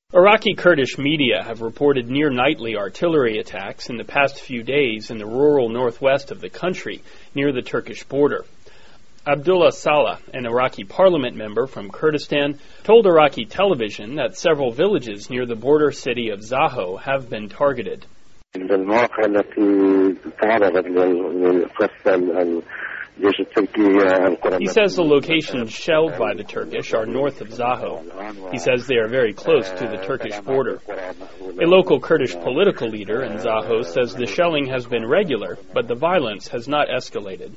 Iraqi Kurdish media have reported near-nightly artillery attacks in the past few days in the rural northwest of the country, near the Turkish border. Abdullah Saleh, an Iraqi parliament member from Kurdistan, told Iraqi television that several villages near the border city of Zaho have been targeted. He says the locations shelled by the Turkish are north of Zaho. He says they are very close to the Turkish border. A local Kurdish political leader in Zaho says the shelling has been regular, but the violence has not escalated.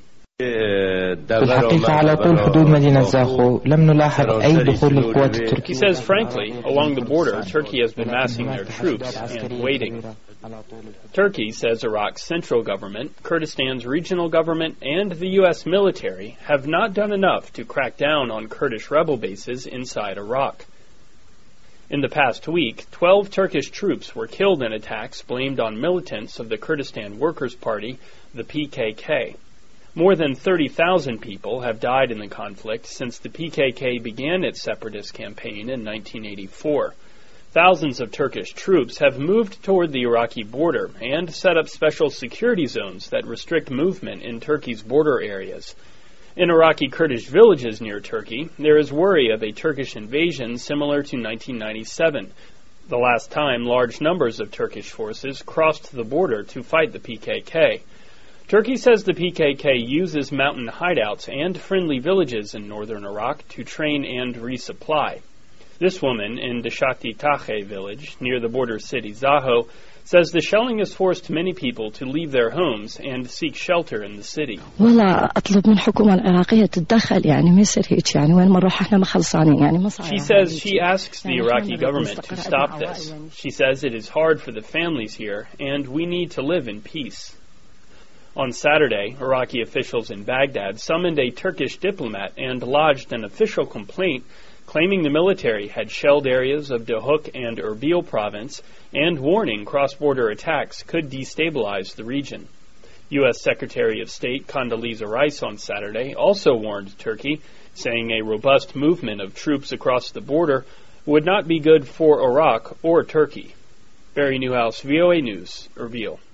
He says, frankly, along the border, Turkey has been massing their troops and waiting. Turkey says Iraq's central government, Kurdistan's regional government, and the U.S. military have not done enough to crack down on Kurdish rebel bases inside Iraq. In the past week, 12 Turkish troops were killed in attacks blamed on militants of the Kurdistan Workers' Party, the PKK. More than 30,000 people have died in the conflict since the PKK began its separatist campaign in 1984. Thousands of Turkish troops have moved toward the Iraqi border and set up special security zones that restrict movement in Turkey's border areas. In Iraqi Kurdish villages near Turkey, there is worry of a Turkish invasion similar to 1997, the last time large numbers of Turkish forces crossed the border to fight the PKK. Turkey says the PKK uses mountain hideouts and friendly villages in northern Iraq to train and resupply. This woman in Deshakti Takhe village, near the border city Zaho, says the shelling has forced many people to leave their homes and seek shelter in the city. She says she asks the Iraqi government to stop this. She says it is hard for the families here, and we need to live in peace. On Saturday, Iraqi officials in Baghdad summoned a Turkish diplomat and lodged an official complaint claiming the military had shelled areas of Duhok and Erbil province and warning cross-border attacks could destabilize the region. U.S. Secretary of State Condoleezza Rice on Saturday also warned Turkey, saying a robust movement of troops across the border would not be good for Iraq or Turkey. Barry Newhouse, VOA News, Erbil.